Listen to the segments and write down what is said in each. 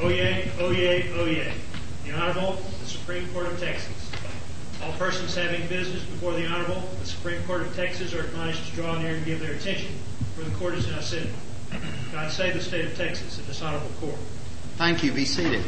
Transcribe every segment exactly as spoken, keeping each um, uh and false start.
Oyez, oyez, oyez. The Honorable, the Supreme Court of Texas. All persons having business before the Honorable, the Supreme Court of Texas are admonished to draw near and give their attention, for the Court is now sitting. God save the state of Texas and this Honorable Court. Thank you. Be seated.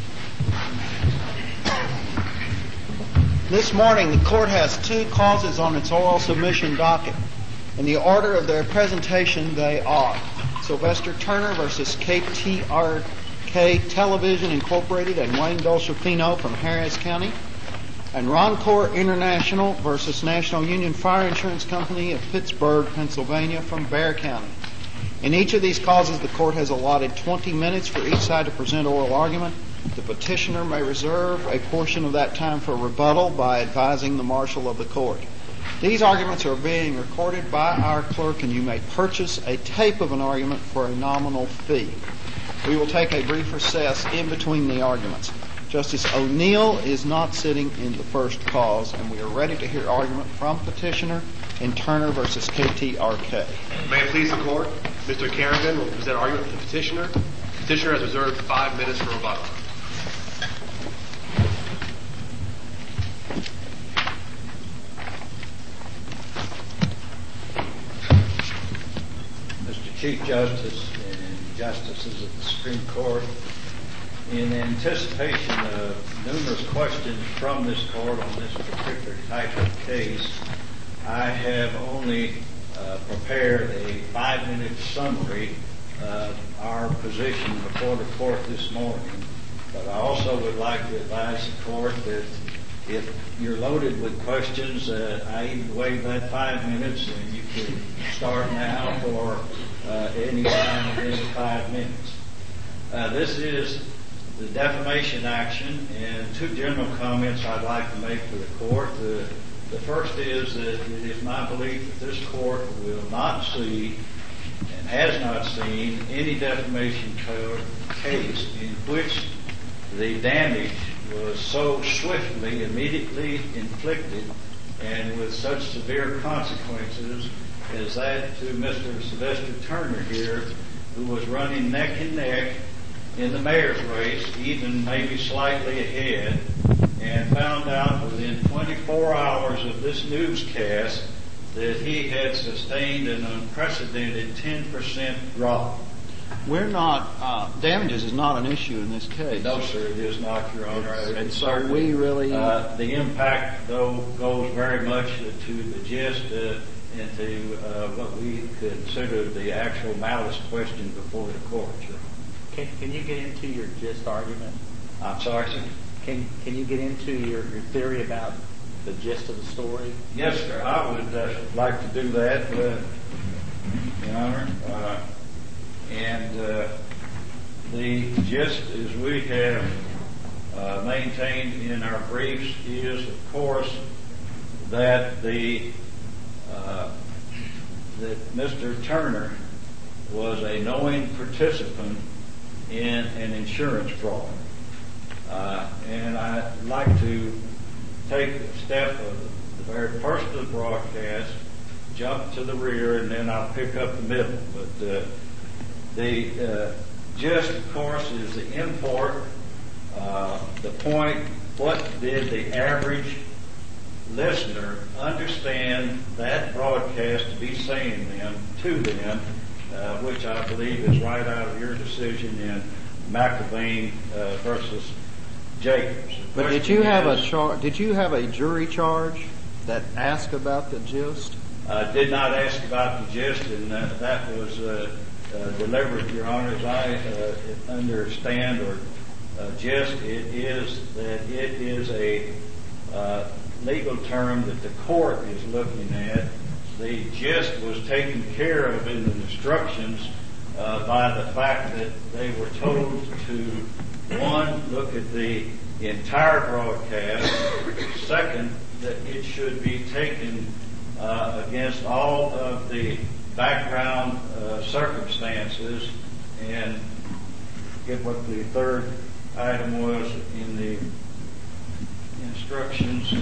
This morning, the Court has two causes on its oral submission docket. In the order of their presentation, they are Sylvester Turner versus K T R K Television Incorporated and Wayne Dolcefino from Harris County, and Roncor International versus National Union Fire Insurance Company of Pittsburgh, Pennsylvania from Bexar County. In each of these causes, the Court has allotted twenty minutes for each side to present oral argument. The petitioner may reserve a portion of that time for rebuttal by advising the Marshal of the Court. These arguments are being recorded by our clerk, and you may purchase a tape of an argument for a nominal fee. We will take a brief recess in between the arguments. Justice O'Neill is not sitting in the first cause, and we are ready to hear argument from petitioner in Turner versus K T R K. May it please the Court, Mister Carrigan will present argument for the petitioner. The petitioner has reserved five minutes for rebuttal. Mister Chief Justice and Justices of the Supreme Court, in anticipation of numerous questions from this Court on this particular type of case, I have only uh, prepared a five-minute summary of our position before the Court this morning. But I also would like to advise the Court that if you're loaded with questions, uh, I even waive that five minutes, and you can start now for uh, any time within five minutes. Uh, this is the defamation action, and two general comments I'd like to make to the Court. The, the first is that it is my belief that this Court will not see and has not seen any defamation case in which the damage was so swiftly, immediately inflicted, and with such severe consequences as that to Mister Sylvester Turner here, who was running neck and neck in the mayor's race, even maybe slightly ahead, and found out within twenty-four hours of this newscast that he had sustained an unprecedented ten percent drop. We're not, uh, damages is not an issue in this case. No, sir, it is not, Your Honor. And so we really... Uh, the impact, though, goes very much to the gist uh, and to uh, what we consider the actual malice question before the Court, Your Honor. Can, can you get into your gist argument? I'm sorry, sir? Can Can you get into your, your theory about the gist of the story? Yes, sir. I would uh, like to do that, uh, Your Honor. Uh, and uh, the gist, as we have uh, maintained in our briefs, is, of course, that the uh, that Mister Turner was a knowing participant in an insurance fraud. Uh, and I'd like to take a step of the very first of the broadcast, jump to the rear, and then I'll pick up the middle. But uh, the uh, gist, of course, is the import, uh, the point, what did the average listener understand that broadcast to be saying them, to them, uh, which I believe is right out of your decision in McIlvain uh, versus Jacobs. But did you have a char- Did you have a jury charge that asked about the gist? I uh, did not ask about the gist, and uh, that was uh, uh, delivered, Your Honor, as I uh, understand or uh, gist. It is that it is a uh, legal term that the Court is looking at. The gist was taken care of in the instructions uh, by the fact that they were told to, one, look at the entire broadcast. Second, that it should be taken uh, against all of the background uh, circumstances, and get what the third item was in the instructions.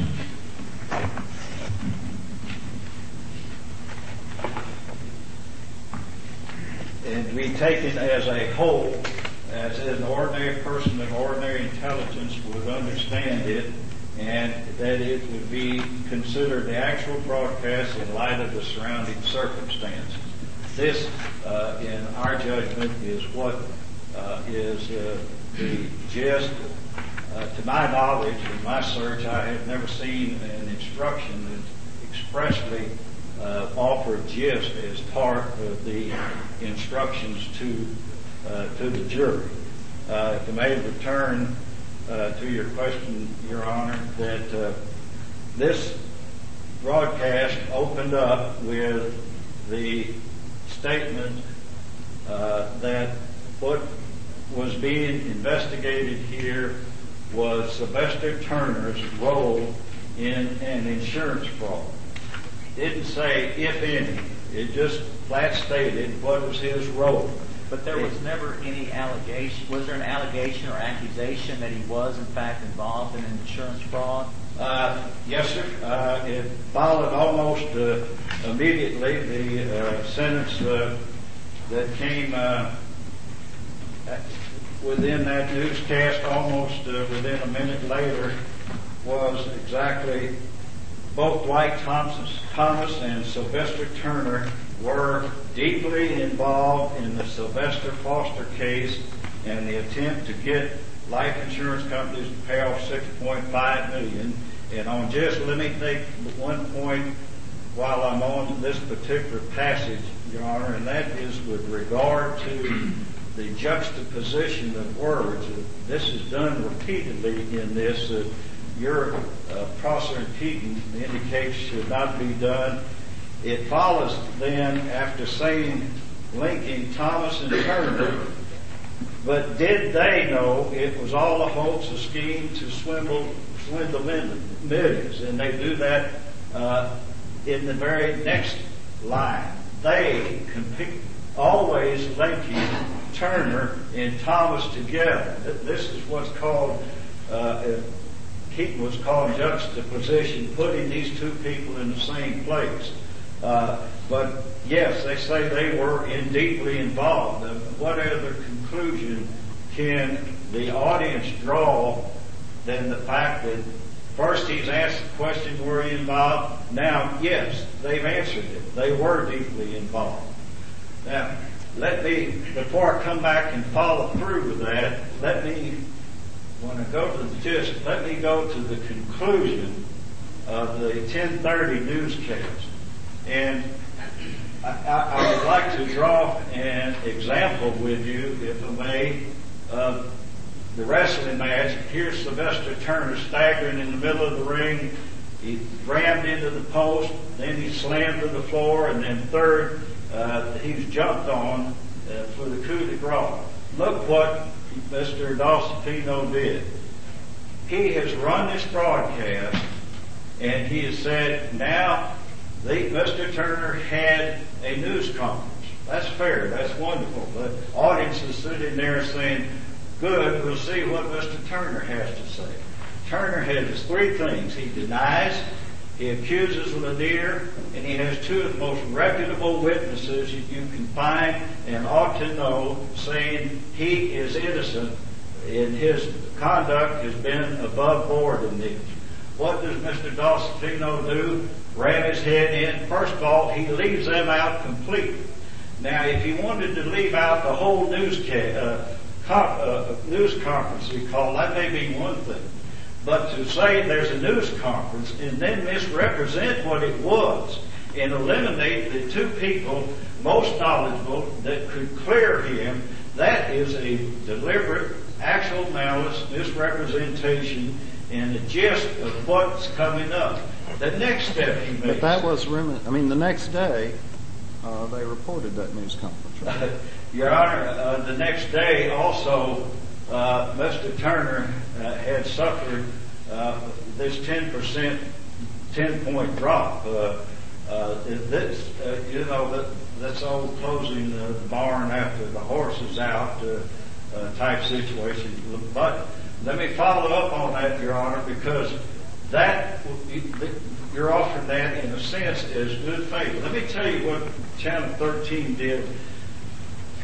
And be taken as a whole. Uh, as an ordinary person of ordinary intelligence would understand it, and that it would be considered the actual broadcast in light of the surrounding circumstances. This, uh, in our judgment, is what uh, is uh, the gist. Uh, to my knowledge, in my search, I have never seen an instruction that expressly uh, offered gist as part of the instructions to uh, to the jury. Uh, if I may return uh, to your question, Your Honor, that uh, this broadcast opened up with the statement uh, that what was being investigated here was Sylvester Turner's role in an insurance fraud. It didn't say if any. It just flat stated what was his role. But there was never any allegation. Was there an allegation or accusation that he was, in fact, involved in an insurance fraud? Uh, yes, sir. Uh, it followed almost uh, immediately the uh, sentence uh, that came uh, within that newscast, almost uh, within a minute later, was exactly both Dwight Thomas, Thomas and Sylvester Turner were deeply involved in the Sylvester Foster case and the attempt to get life insurance companies to pay off six point five million dollars. And on just, let me take one point while I'm on this particular passage, Your Honor, and that is with regard to the juxtaposition of words. This is done repeatedly in this. Uh, your uh, Prosser and Keaton indicates should not be done. It follows then after saying, linking Thomas and Turner, but did they know it was all a hoax, a scheme to swindle, swindle millions? And they do that uh, in the very next line. They compete, always linking Turner and Thomas together. This is what's called, uh, Keaton was called juxtaposition, putting these two people in the same place. Uh, but yes, they say they were in deeply involved. Uh, what other conclusion can the audience draw than the fact that first he's asked the question, were you involved? Now, yes, they've answered it. They were deeply involved. Now, let me, before I come back and follow through with that, let me, when I go to the gist, let me go to the conclusion of the ten thirty newscast. And I, I, I would like to draw an example with you, if I may, of the wrestling match. Here's Sylvester Turner staggering in the middle of the ring. He rammed into the post, then he slammed to the floor, and then third, uh, he's jumped on uh, for the coup de grace. Look what Mister Dosipino did. He has run this broadcast, and he has said, now, The, Mister Turner had a news conference. That's fair. That's wonderful. The audience is sitting there saying, good, we'll see what Mister Turner has to say. Turner has three things. He denies, he accuses Lanier, and he has two of the most reputable witnesses you can find and ought to know saying he is innocent and his conduct has been above board in this. What does Mister Dosipino do? Ram his head in. First of all, he leaves them out completely. Now, if he wanted to leave out the whole news, ca- uh, com- uh, news conference he called, that may be one thing. But to say there's a news conference and then misrepresent what it was and eliminate the two people most knowledgeable that could clear him, that is a deliberate, actual malice, misrepresentation, and the gist of what's coming up. The next step he makes. But that was, rem- I mean, the next day, uh, they reported that news conference. Right? Your Honor, uh, the next day also, uh, Mister Turner uh, had suffered uh, this ten percent, ten-point drop. Uh, uh, this, uh, you know, that, that's old closing the barn after the horse is out uh, uh, type situation. But let me follow up on that, Your Honor, because that, you're offering that in a sense as good faith. Let me tell you what Channel thirteen did.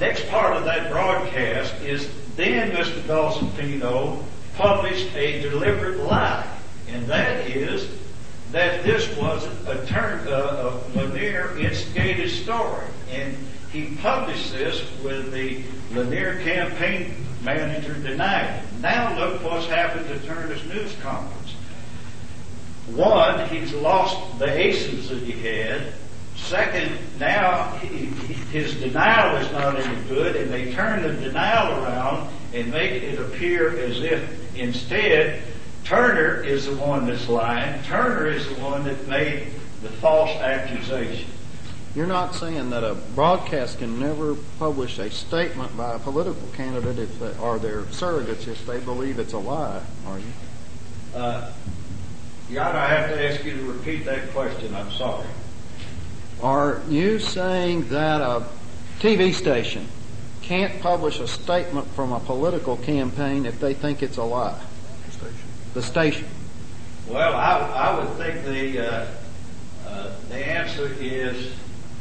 next part of that broadcast is then Mister Dawson-Pino published a deliberate lie, and that is that this wasn't a turn uh, a Lanier instigated story, and he published this with the Lanier campaign manager denying it. Now look what's happened to Turner's news conference. One, he's lost the aces that he had. Second, now he, his denial is not any good, and they turn the denial around and make it appear as if instead Turner is the one that's lying. Turner is the one that made the false accusation. You're not saying that a broadcast can never publish a statement by a political candidate if they, or their surrogates if they believe it's a lie, are you? Uh, Your Honor, I have to ask you to repeat that question. I'm sorry. Are you saying that a T V station can't publish a statement from a political campaign if they think it's a lie? The station. The station. Well, I, I would think the uh, uh, the answer is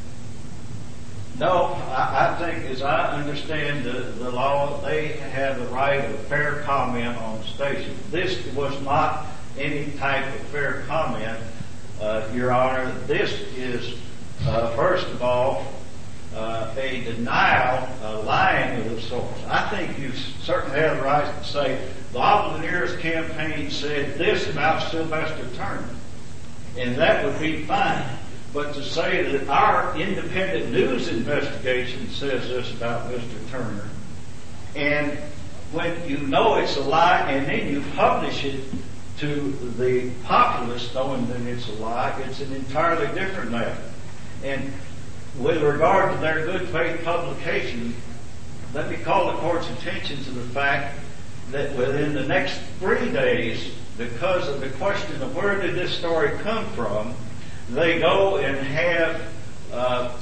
no. I, I think, as I understand the, the law, they have the right of fair comment on the station. This was not any type of fair comment, uh, Your Honor. This is, uh, first of all, uh, a denial, uh, lying of the source. I think you certainly have the right to say Bob Lanier's campaign said this about Sylvester Turner, and that would be fine. But to say that our independent news investigation says this about Mister Turner, and when you know it's a lie and then you publish it to the populace knowing that it's a lie, it's an entirely different matter. And with regard to their good faith publication, let me call the court's attention to the fact that within the next three days, because of the question of where did this story come from, they go and have uh,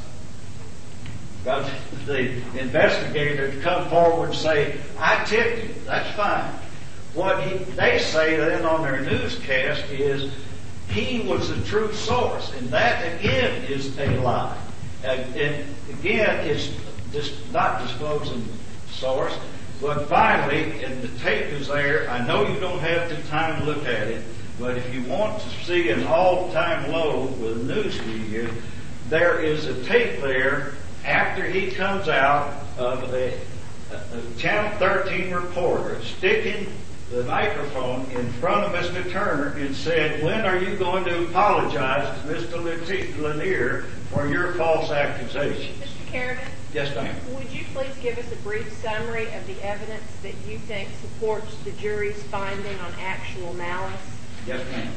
the investigator come forward and say, I tipped you. That's fine. What he, they say then on their newscast is he was the true source, and that again is a lie. And, and again, it's just not disclosing source. But finally, and the tape is there. I know you don't have the time to look at it, but if you want to see an all-time low with news media, there is a tape there after he comes out of a, a Channel thirteen reporter sticking the microphone in front of Mister Turner and said, when are you going to apologize to Mister Lanier for your false accusation? Mister Kerrigan? Yes, ma'am. Would you please give us a brief summary of the evidence that you think supports the jury's finding on actual malice? Yes, ma'am.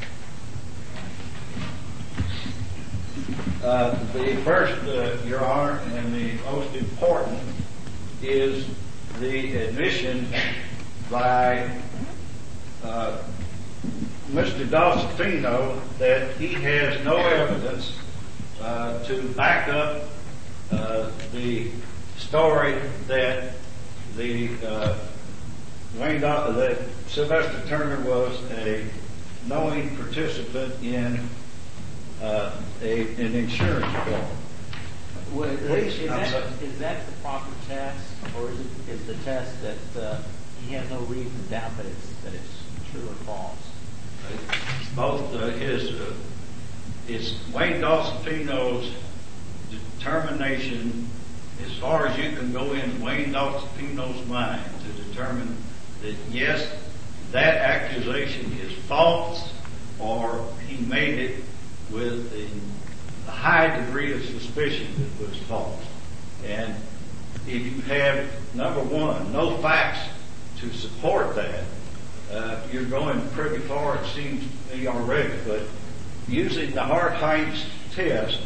Uh, the first, uh, Your Honor, and the most important is the admission by uh, Mister Dawson-Pino that he has no evidence uh, to back up uh, the story that the uh, Wayne Daw- that Sylvester Turner was a knowing participant in uh, a, an insurance fraud. Well, is, Please, is, I'm that, sorry. is that the proper test, or is, it, is the test that uh, he has no reason to doubt that it's that it's true or false? Both uh, his uh, is Wayne Dawson-Pino's determination, as far as you can go in Wayne Dawson-Pino's mind to determine that yes, that accusation is false, or he made it with a, a high degree of suspicion that it was false. And if you have, number one, no facts to support that, uh, you're going pretty far, it seems to me already. But using the Hart-Hanks test,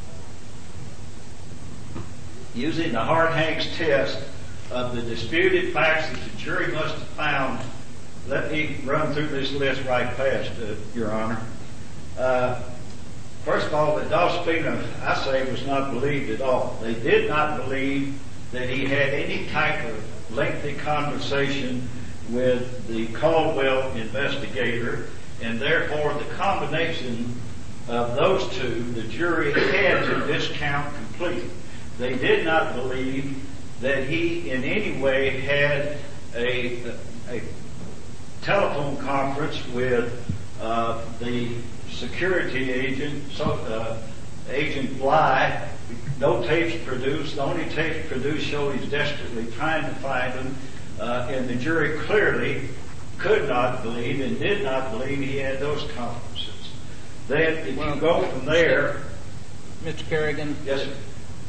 using the Hart-Hanks test of the disputed facts that the jury must have found, let me run through this list right fast, uh, Your Honor. Uh, first of all, that Dawson-Pino, I say, was not believed at all. They did not believe that he had any type of lengthy conversation with the Caldwell investigator, and therefore the combination of those two, the jury had to discount completely. They did not believe that he in any way had a, a telephone conference with uh, the security agent, so, uh, Agent Bly. No tapes produced. The only tapes produced show he's desperately trying to find them, uh, and the jury clearly could not believe and did not believe he had those conferences. Then, if well, you go from there, Mister Kerrigan, yes, sir.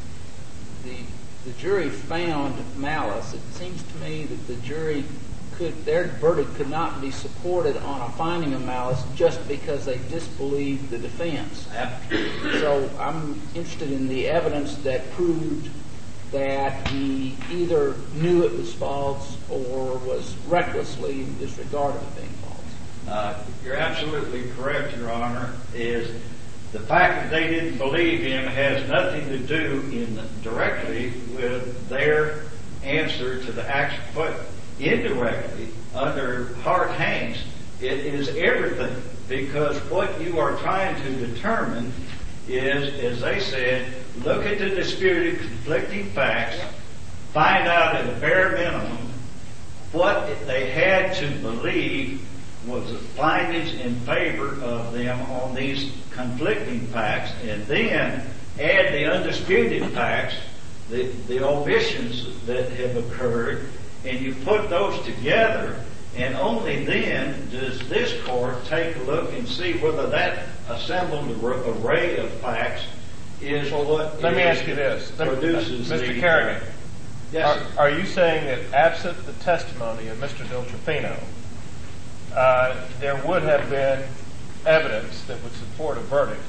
The the jury found malice. It seems to me that the jury could, their verdict could not be supported on a finding of malice just because they disbelieved the defense. Absolutely. So I'm interested in the evidence that proved that he either knew it was false or was recklessly disregarded it being false. Uh, you're absolutely correct, Your Honor. Is the fact that they didn't believe him has nothing to do in directly with their answer to the action, but indirectly, under Hart-Hanks, it is everything, because what you are trying to determine is, as they said, look at the disputed, conflicting facts, find out at a bare minimum what they had to believe was the findings in favor of them on these conflicting facts, and then add the undisputed facts, the, the omissions that have occurred, and you put those together, and only then does this court take a look and see whether that assembled array of facts is what Let me ask you this. produces Mister the... Kerrigan, Yes, are, are you saying that absent the testimony of Mister Deltrafino, uh, there would have been evidence that would support a verdict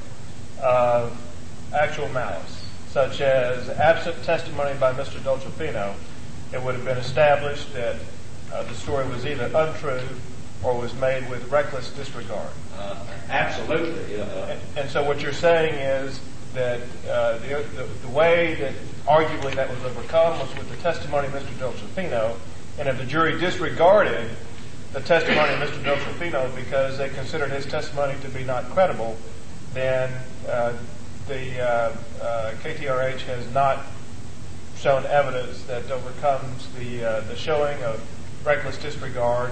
of actual malice, such as absent testimony by Mister Deltrafino, it would have been established that uh, the story was either untrue or was made with reckless disregard? uh, absolutely. Uh, And, and so what you're saying is that uh, the, the, the way that arguably that was overcome was with the testimony of Mister Deltrafino, and if the jury disregarded the testimony of Mister Deltrafino because they considered his testimony to be not credible, then uh, the uh, uh, K T R H has not shown evidence that overcomes the uh, the showing of reckless disregard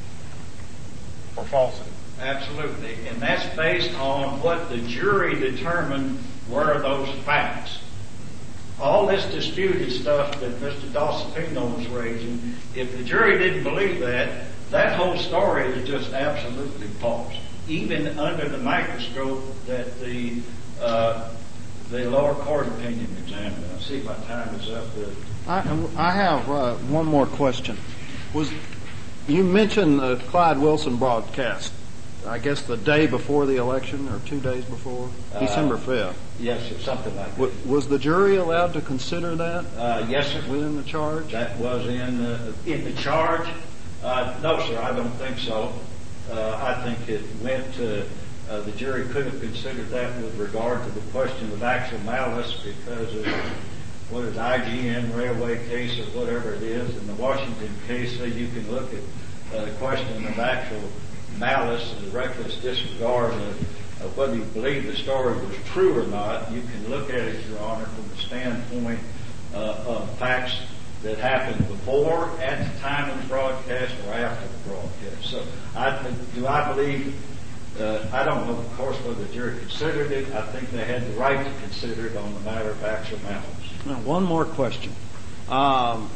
or falsity. Absolutely. And that's based on what the jury determined were those facts. All this disputed stuff that Mister Deltrafino was raising, if the jury didn't believe that, that whole story is just absolutely false. Even under the microscope that the uh, the lower court opinion examined. I see my time is up. I, I have uh, one more question. Was you mentioned the Clyde Wilson broadcast? I guess the day before the election, or two days before, Uh, December fifth. Yes, or something like that. W- was the jury allowed to consider that Uh, yes, sir. within the charge? That was in the, in the charge? Uh, no, sir, I don't think so. Uh, I think it went to, uh, the jury could have considered that with regard to the question of actual malice because of, what is I G N railway case or whatever it is. In the Washington case, so you can look at uh, the question of actual malice and reckless disregard of, of whether you believe the story was true or not. You can look at it, Your Honor, from the standpoint uh, of facts that happened before, at the time of the broadcast, or after the broadcast. So, I think, do I believe, uh, I don't know, of course, whether the jury considered it. I think they had the right to consider it on the matter of actual malice. Now, one more question. Um,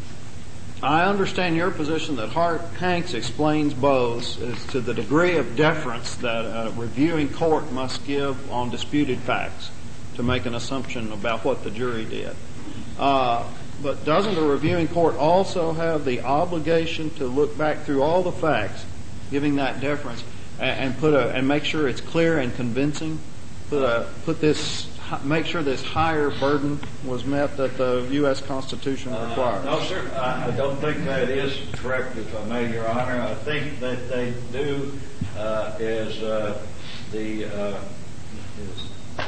I understand your position that Hart-Hanks explains Bose as to the degree of deference that a reviewing court must give on disputed facts to make an assumption about what the jury did. Uh, but doesn't a reviewing court also have the obligation to look back through all the facts, giving that deference, and, and put a and make sure it's clear and convincing? Put a put this. Make sure this higher burden was met that the U S Constitution requires. Uh, no, sir. I, I don't think that is correct, if I may, Your Honor. I think that they do, uh, as uh, the uh, as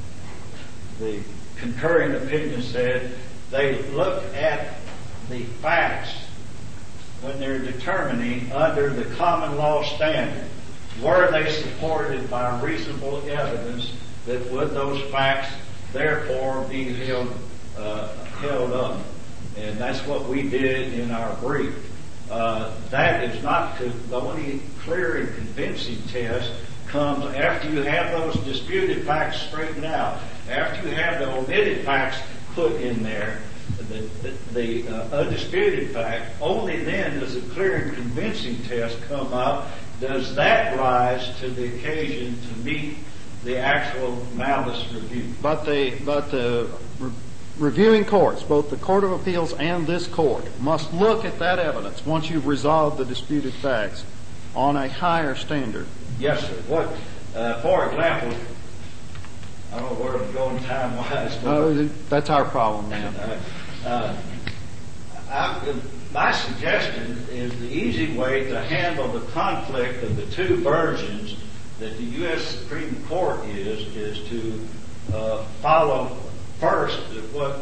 the concurring opinion said, they look at the facts when they're determining under the common law standard, were they supported by reasonable evidence that would those facts therefore be held uh, held up. and that's what we did in our brief. Uh, that is not to, the only clear and convincing test comes after you have those disputed facts straightened out, after you have the omitted facts put in there, the, the, the uh, undisputed fact. Only then does a clear and convincing test come up. Does that rise to the occasion to meet the actual malice review? But the but the re- reviewing courts, both the Court of Appeals and this court, must look at that evidence once you've resolved the disputed facts on a higher standard. Yes, sir. What, uh, for example, I don't know where I'm going time-wise. But, Uh, that's our problem, man. uh, uh, I, my suggestion is the easy way to handle the conflict of the two versions that the U S Supreme Court is, is to uh, follow first what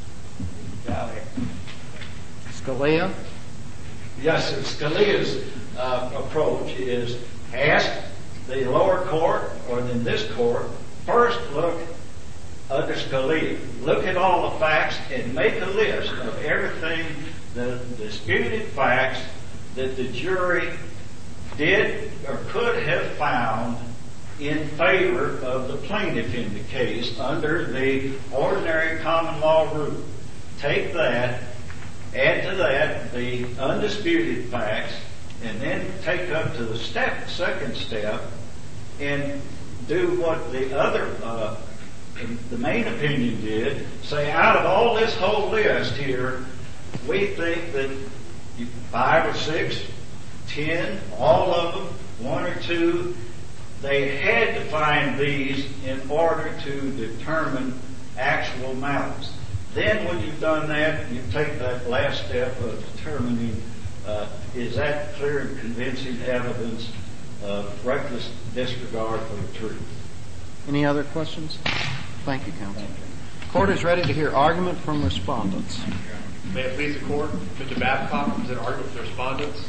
Scalia? Yes, Scalia's uh, approach is ask the lower court, or in this court, first look under Scalia. Look at all the facts and make a list of everything, the disputed facts that the jury did or could have found in favor of the plaintiff in the case under the ordinary common law rule. Take that, add to that the undisputed facts, and then take up to the step, second step, and do what the other, uh, the main opinion did, say out of all this whole list here, we think that five or six, ten, all of them, one or two, they had to find these in order to determine actual malice. Then when you've done that, you take that last step of determining uh, is that clear and convincing evidence of reckless disregard for the truth. Any other questions? Thank you, counsel. Court is ready to hear argument from respondents. May it please the court, Mister Babcock will present argument for the respondents.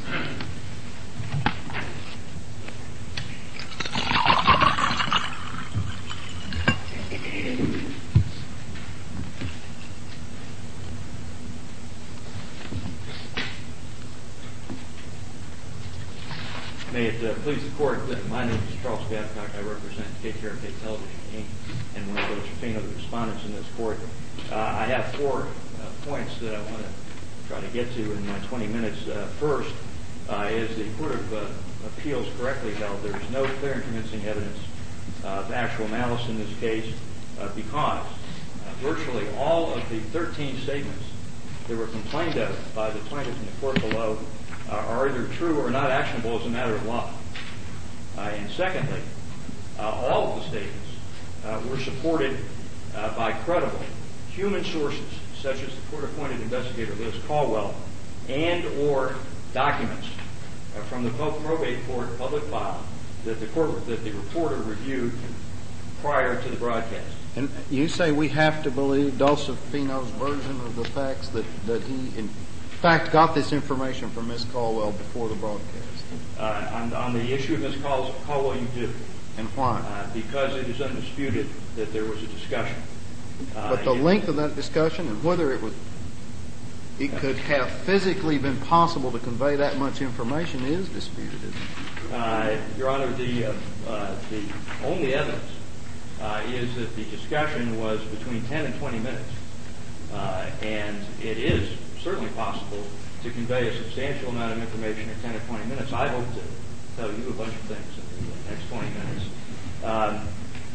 May it uh, please the court, uh, my name is Charles Babcock. I represent K T R K Television, Incorporated, and one of those Fino, the respondents in this court. Uh, I have four uh, points that I want to try to get to in my twenty minutes. Uh, first, uh, as the Court of uh, Appeals correctly held, there is no clear and convincing evidence of actual malice in this case uh, because uh, virtually all of the thirteen statements that were complained of by the plaintiff in the court below uh, are either true or not actionable as a matter of law. Uh, and secondly, uh, all of the statements uh, were supported uh, by credible human sources, such as the court-appointed investigator Liz Caldwell, and or documents uh, from the probate court public file that the court that the reporter reviewed prior to the broadcast. And you say we have to believe Dolcefino's version of the facts, that, that he, in fact, got this information from Miz Caldwell before the broadcast? Uh, on, on the issue of Miz Caldwell, you do. And why? Uh, because it is undisputed that there was a discussion. Uh, but the length of that discussion and whether it was, it could have physically been possible to convey that much information is disputed, isn't it? Uh, Your Honor, the, uh, uh, the only evidence uh, is that the discussion was between ten and twenty minutes. Uh, and it is certainly possible to convey a substantial amount of information in ten or twenty minutes. I hope to tell you a bunch of things in the next twenty minutes. Um,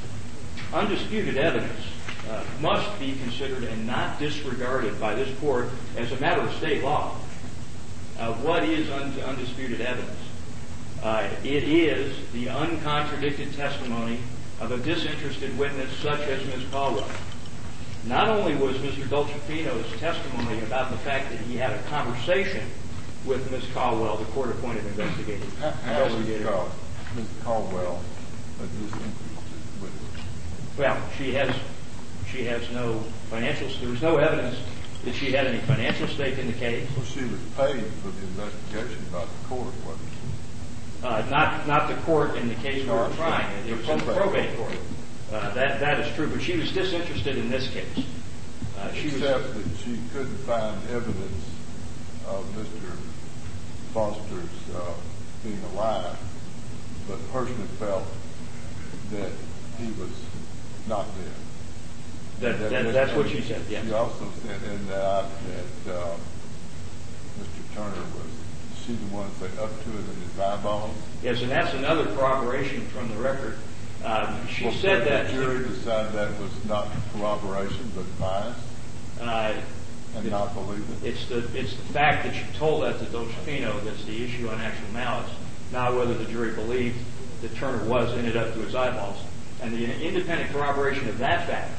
undisputed evidence uh, must be considered and not disregarded by this court as a matter of state law. Uh, what is un- undisputed evidence? Uh, it is the uncontradicted testimony of a disinterested witness such as Miz Caldwell. Not only was Mister Dolcefino's testimony about the fact that he had a conversation with Miz Caldwell, the court-appointed investigator. How, how is Miz Caldwell a disinterested witness? Well, she has she has no financial. There was no evidence that she had any financial stake in the case. Well, she was paid for the investigation by the court, wasn't she? Uh, not not the court in the case we were trying. It was in the probate court. Uh, that that is true, but she was disinterested in this case. Uh, Uh, she was, Except that she couldn't find evidence of Mister Foster's uh, being alive, but personally felt that he was not dead. that, that, that's what she said, yes. She also said in that that uh, Mister Turner was, she the one that said up to it in his eyeballs. Yes, and that's another corroboration from the record. Um, she well, said that... the jury decided that was not corroboration, but bias, uh, and it, not believe it. It's the, it's the fact that she told that to Dolcefino that's the issue on actual malice, not whether the jury believed that Turner was in it up to his eyeballs. And the independent corroboration of that fact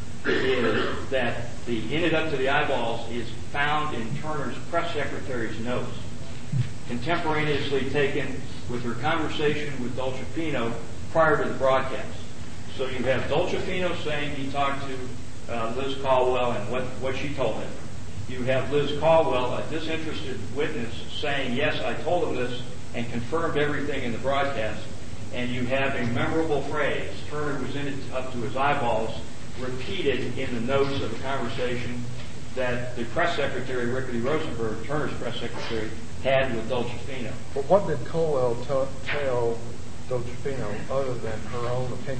is that the in it up to the eyeballs is found in Turner's press secretary's notes, contemporaneously taken with her conversation with Dolcefino prior to the broadcast. So you have Dolcefino saying he talked to uh, Liz Caldwell and what, what she told him. You have Liz Caldwell, a disinterested witness, saying, yes, I told him this, and confirmed everything in the broadcast. And you have a memorable phrase, Turner was in it up to his eyeballs, repeated in the notes of a conversation that the press secretary, Rickety Rosenberg, Turner's press secretary, had with Dolcefino. But what did Caldwell t- tell Dolcefino other than her own opinion?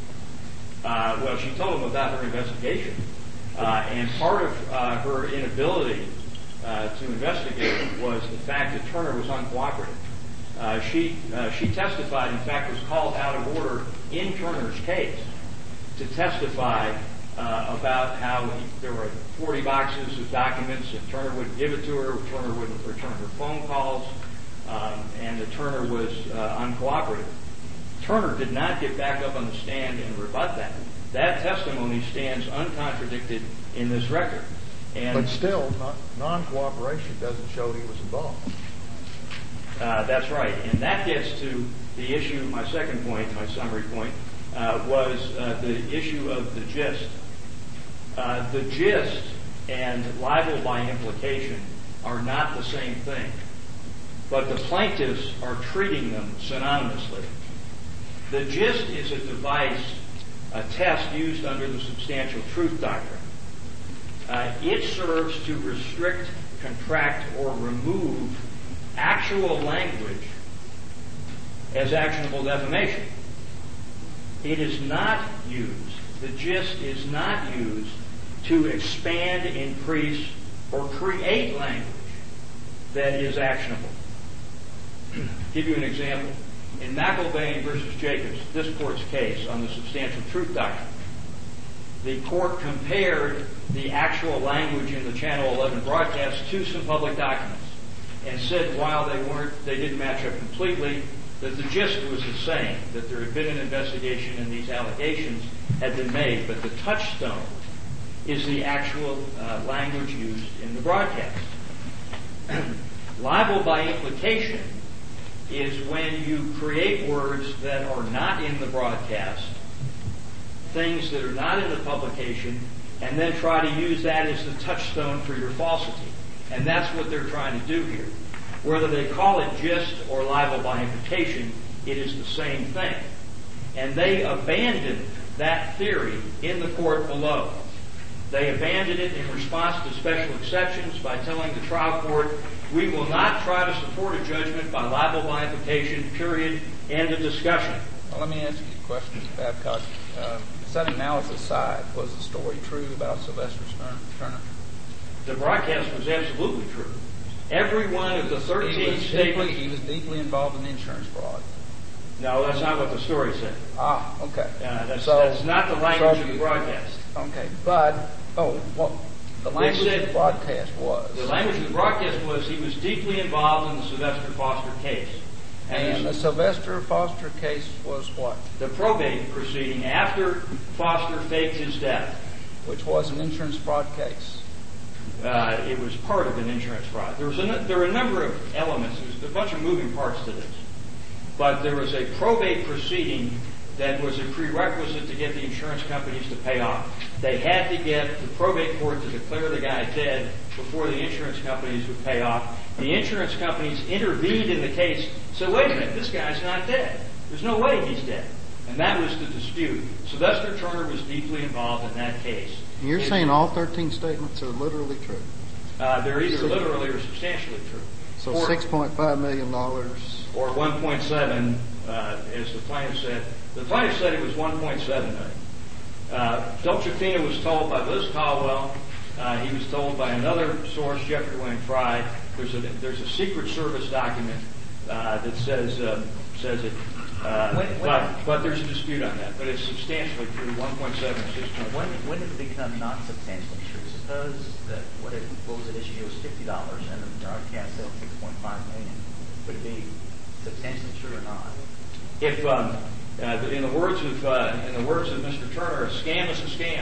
Uh, well, she told him about her investigation. Uh, and part of uh, her inability uh, to investigate was the fact that Turner was uncooperative. Uh, she uh, she testified, in fact, was called out of order in Turner's case to testify uh, about how he, there were forty boxes of documents and Turner wouldn't give it to her, Turner wouldn't return her phone calls, um, and that Turner was uh, uncooperative. Turner did not get back up on the stand and rebut that. That testimony stands uncontradicted in this record. And but still, not, non-cooperation doesn't show he was involved. Uh, that's right. And that gets to the issue, my second point, my summary point, uh, was uh, the issue of the gist. Uh, the gist and libel by implication are not the same thing. But the plaintiffs are treating them synonymously. The gist is a device, a test used under the substantial truth doctrine. Uh, it serves to restrict, contract, or remove actual language as actionable defamation. It is not used, the gist is not used to expand, increase, or create language that is actionable. Give you an example. In McIlvaine versus Jacobs, this court's case on the substantial truth doctrine, the court compared the actual language in the Channel eleven broadcast to some public documents and said while they weren't, they didn't match up completely, that the gist was the same, that there had been an investigation and these allegations had been made, but the touchstone is the actual uh, language used in the broadcast. Libel by implication is when you create words that are not in the broadcast, things that are not in the publication, and then try to use that as the touchstone for your falsity. And that's what they're trying to do here. Whether they call it gist or libel by implication, it is the same thing. And they abandoned that theory in the court below. They abandoned it in response to special exceptions by telling the trial court, we will not try to support a judgment by libel by implication, period, end of discussion. Well, let me ask you a question, Mister Babcock. Uh, setting malice aside, was the story true about Sylvester Turner? The broadcast was absolutely true. Every one of the thirteen statements... He was deeply involved in insurance fraud. No, that's not what the story said. Ah, okay. Uh, that's, so, that's not the language so of the broadcast. Okay, but, oh, well, the language said, of the broadcast was... The language of the broadcast was he was deeply involved in the Sylvester Foster case. And, and the Sylvester Foster case was what? The probate proceeding after Foster faked his death. Which was an insurance fraud case. Uh, it was part of an insurance fraud. There was a, there were a number of elements. There was a bunch of moving parts to this. But there was a probate proceeding that was a prerequisite to get the insurance companies to pay off. They had to get the probate court to declare the guy dead before the insurance companies would pay off. The insurance companies intervened in the case, said, wait a minute, this guy's not dead. There's no way he's dead. And that was the dispute. Sylvester Turner was deeply involved in that case. You're saying all thirteen statements are literally true? Uh, they're either literally or substantially true. So or, six point five million dollars. Or one point seven, uh, as the plaintiff said. The plaintiff said it was one point seven million. Uh, Dolcefino was told by Liz Caldwell, uh, he was told by another source, Jeffrey Wayne Fry, there's a, there's a Secret Service document uh, that says uh, says it, uh, when, when, but, but there's a dispute on that. But it's substantially true, one point seven, six point five. When, when did it become not substantially true? Suppose that what, it, what was at issue was fifty dollars and the broadcast sale six point five million dollars. Would it be substantially true or not? If, um, uh, in the words of uh, in the words of Mister Turner, a scam is a scam.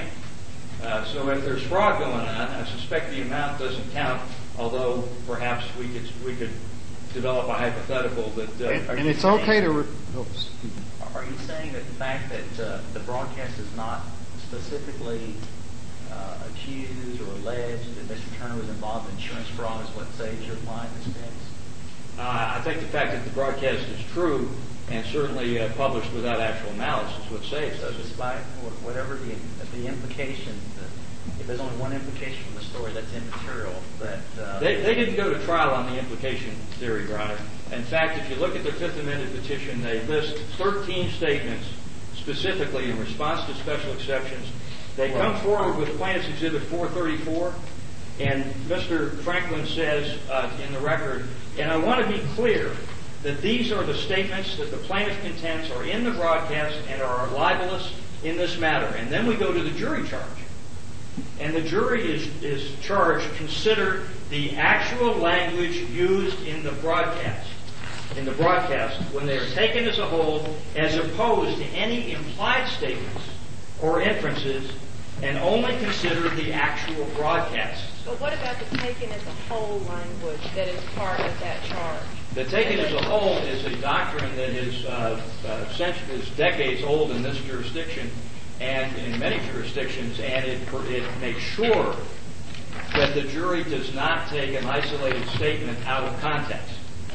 Uh, so if there's fraud going on, I suspect the amount doesn't count. Although perhaps we could we could develop a hypothetical that. Uh, and, and it's okay to. Re- oh, are you saying that the fact that uh, the broadcast is not specifically uh, accused or alleged that Mister Turner was involved in insurance fraud is what saves your client this case? Uh, I think the fact that the broadcast is true and certainly uh, published without actual malice is what saves us. So despite whatever the the implication, the, if there's only one implication from the story, that's immaterial. That uh, they, they didn't go to trial on the implication theory, Your Honor. In fact, if you look at their Fifth Amendment petition, they list thirteen statements specifically in response to special exceptions. They come forward with Plaintiff's Exhibit four thirty-four, and Mister Franklin says uh, in the record, and I want to be clear that these are the statements that the plaintiff contends are in the broadcast and are libelous in this matter. And then we go to the jury charge. And the jury is, is charged, consider the actual language used in the broadcast. In the broadcast, when they are taken as a whole, as opposed to any implied statements or inferences, and only consider the actual broadcast. But what about the taken as a whole language that is part of that charge? The taken as a whole is a doctrine that is, uh, uh, centuries, is decades old in this jurisdiction and in many jurisdictions, and it, it makes sure that the jury does not take an isolated statement out of context.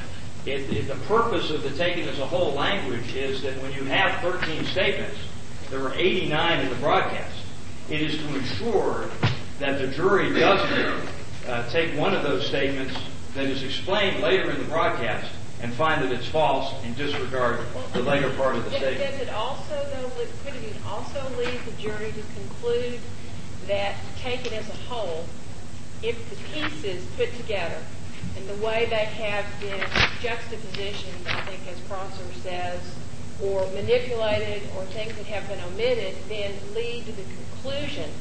It, it, the purpose of the taken as a whole language is that when you have thirteen statements, there are eighty-nine in the broadcast. It is to ensure that the jury doesn't uh, take one of those statements that is explained later in the broadcast and find that it's false and disregard the later part of the statement. Does it also, though, could it also lead the jury to conclude that taken as a whole, if the pieces put together and the way they have been juxtapositioned, I think as Prosser says, or manipulated, or things that have been omitted, then lead to the conclusion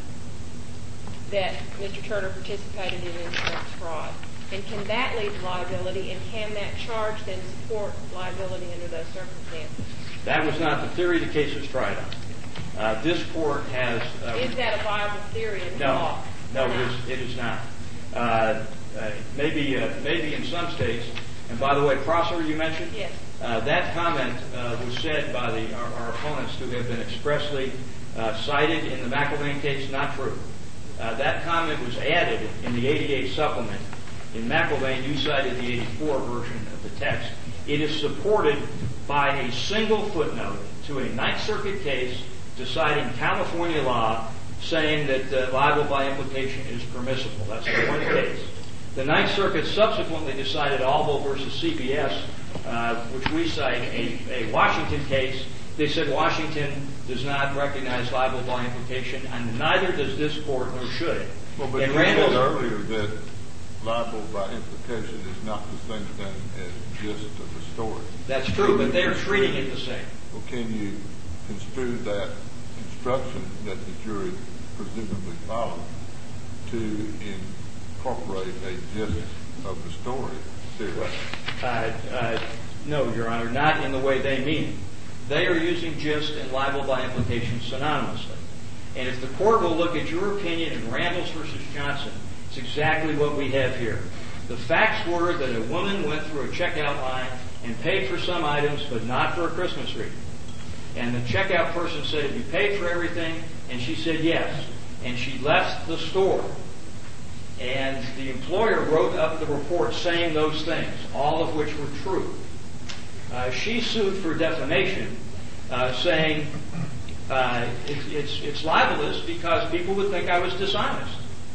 that Mister Turner participated in insurance fraud? And can that lead to liability, and can that charge then support liability under those circumstances? That was not the theory the case was tried on. Uh, this court has... Uh, is that a viable theory in no, law? No, no, it is, it is not. Uh, uh, maybe, uh, maybe in some states, and by the way, Prosser, you mentioned? Yes. Uh, that comment uh, was said by the, our, our opponents who have been expressly uh, cited in the McElvain case, not true. Uh, that comment was added in the eighty-eight supplement. In McElvain, you cited the eighty-four version of the text. It is supported by a single footnote to a Ninth Circuit case deciding California law saying that uh, libel by implication is permissible. That's the one case. The Ninth Circuit subsequently decided Albo versus C B S, uh, which we cite, a, a Washington case. They said Washington does not recognize libel by implication, and neither does this court, nor should it. Well, but and you Randall's, said earlier that libel by implication is not the same thing as gist of the story. That's true, but they're treating it the same. Well, can you construe that instruction that the jury presumably followed to incorporate a gist of the story theory? Uh, uh, no, Your Honor, not in the way they mean it. They are using gist and libel by implication synonymously. And if the court will look at your opinion in Randalls versus Johnson, it's exactly what we have here. The facts were that a woman went through a checkout line and paid for some items, but not for a Christmas wreath. And the checkout person said, "Have you paid for everything?" And she said, "Yes." And she left the store. And the employer wrote up the report saying those things, all of which were true. Uh, she sued for defamation, uh, saying Uh, it, it's, it's libelous because people would think I was dishonest.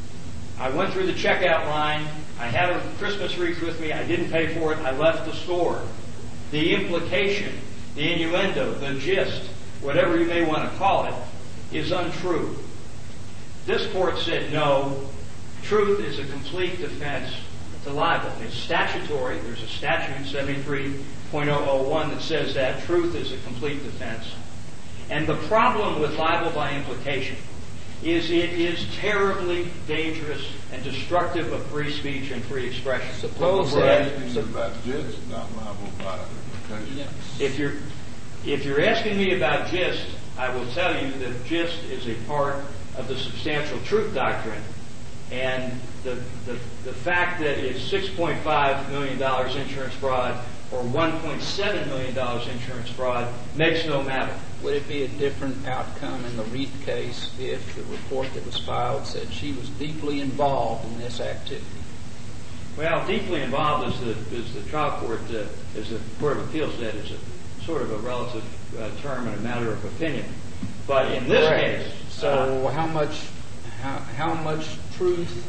I went through the checkout line. I had a Christmas wreath with me. I didn't pay for it. I left the store. The implication, the innuendo, the gist, whatever you may want to call it, is untrue. This court said no. Truth is a complete defense to libel. It's statutory. There's a statute, seventy-three point oh oh one, that says that. Truth is a complete defense. And the problem with libel by implication is it is terribly dangerous and destructive of free speech and free expression. Suppose we're asking about gist, not libel by implication. If you're, if you're asking me about gist, I will tell you that gist is a part of the substantial truth doctrine, and the the, the fact that it's six point five million dollars insurance fraud or one point seven million dollars insurance fraud makes no matter. Would it be a different outcome in the Reith case if the report that was filed said she was deeply involved in this activity? Well, deeply involved, as the, as the trial court, uh, as the Court of Appeals said, is a sort of a relative uh, term and a matter of opinion. But in this Correct. case, so uh, how much how, how much truth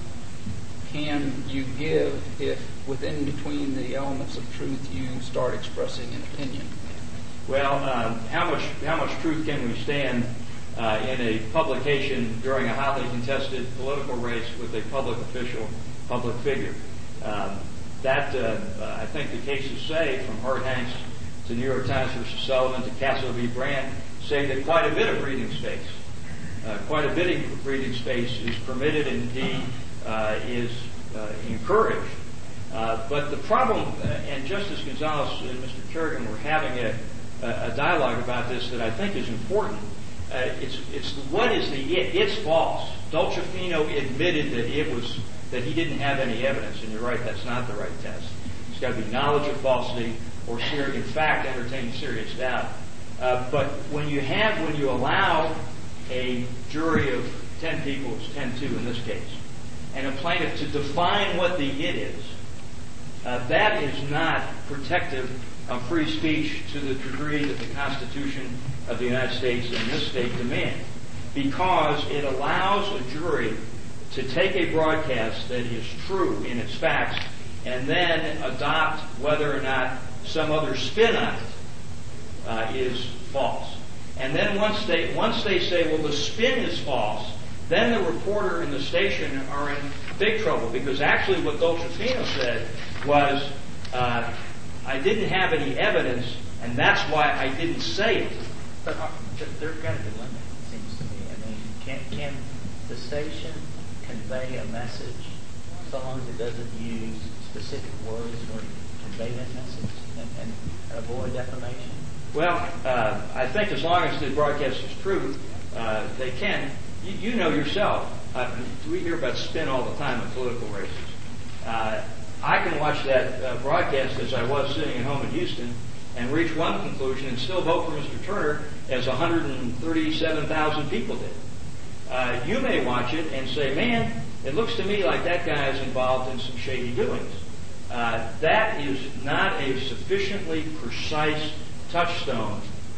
can you give if within between the elements of truth you start expressing an opinion? Well, um, how much how much truth can we stand uh, in a publication during a hotly contested political race with a public official, public figure? Um, that uh, uh, I think the cases say, from Hart-Hanks to New York Times versus Sullivan to Castle v. Brand, say that quite a bit of breathing space, uh, quite a bit of breathing space is permitted and indeed uh, is uh, encouraged. Uh, but the problem, uh, and Justice Gonzalez and Mister Kerrigan were having a a dialogue about this that I think is important. Uh, it's it's what is the it? It's false. Dolcefino admitted that it was that he didn't have any evidence, and you're right, that's not the right test. It's got to be knowledge of falsity or in fact entertaining serious doubt. Uh, but when you have when you allow a jury of ten people, it's ten two in this case, and a plaintiff to define what the it is, uh, that is not protective of free speech to the degree that the Constitution of the United States and this state demand, because it allows a jury to take a broadcast that is true in its facts and then adopt whether or not some other spin on it uh, is false. And then once they once they say, well, the spin is false, then the reporter and the station are in big trouble, because actually what Dolcefino said was, uh, I didn't have any evidence, and that's why I didn't say it. But uh, there's got to be limits, it seems to me. I mean, can, can the station convey a message so long as it doesn't use specific words in order to convey that message and, and avoid defamation? Well, uh, I think as long as the broadcast is true, uh, they can. You, you know yourself, uh, we hear about spin all the time in political races. Uh, I can watch that uh, broadcast as I was sitting at home in Houston and reach one conclusion and still vote for Mister Turner as one hundred thirty-seven thousand people did. Uh, you may watch it and say, man, it looks to me like that guy is involved in some shady doings. Uh, that is not a sufficiently precise touchstone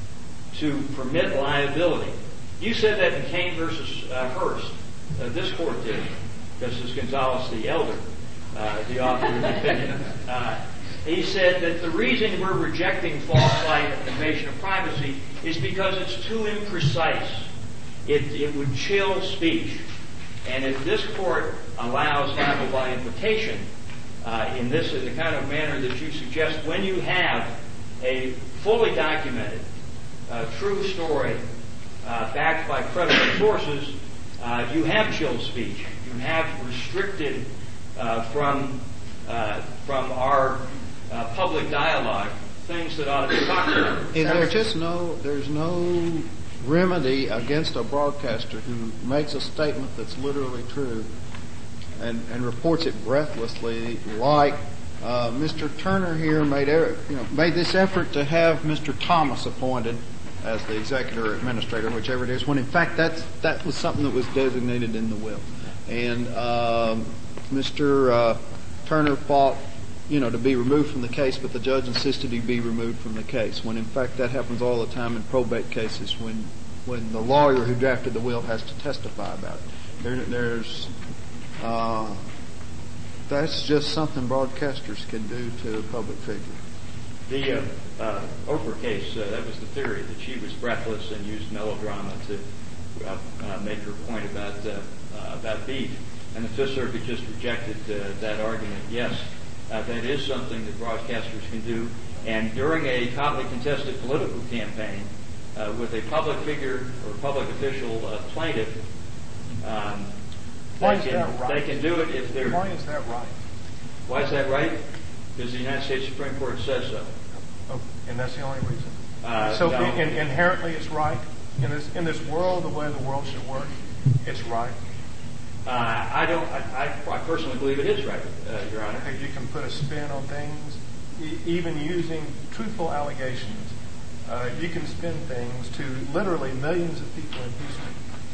to permit liability. You said that in Kane versus uh, Hearst. Uh, this court did. Justice Gonzalez the Elder. Uh, the author of the opinion. Uh, he said that the reason we're rejecting false light and invasion of privacy is because it's too imprecise. It, it would chill speech. And if this court allows libel by implication uh, in this in the kind of manner that you suggest, when you have a fully documented, uh, true story uh, backed by credible sources, uh, you have chilled speech. You have restricted Uh, from uh, from our uh, public dialogue, things that ought to be talked about. Is there just no, there's no remedy against a broadcaster who makes a statement that's literally true and, and reports it breathlessly, like uh, Mister Turner here made, you know, made this effort to have Mister Thomas appointed as the executor or administrator, whichever it is, when in fact that's, that was something that was designated in the will. And um, Mister Uh, Turner fought, you know, to be removed from the case, but the judge insisted he be removed from the case, when in fact that happens all the time in probate cases when when the lawyer who drafted the will has to testify about it. There, there's uh, that's just something broadcasters can do to a public figure. The uh, uh, Oprah case, uh, that was the theory, that she was breathless and used melodrama to uh, uh, make her point about uh, uh, about beef. And the Fifth Circuit just rejected uh, that argument. Yes, uh, that is something that broadcasters can do. And during a hotly contested political campaign, uh, with a public figure or public official uh, plaintiff, um, Why they is can that right? they can do it if they're. Why is that right? Why is that right? Because the United States Supreme Court says so. Oh, and that's the only reason. Uh, so no. in, inherently, it's right in this in this world, the way the world should work. It's right. Uh, I don't. I, I personally believe it is right, uh, Your Honor. You can put a spin on things, e- even using truthful allegations. Uh, you can spin things to literally millions of people in Houston,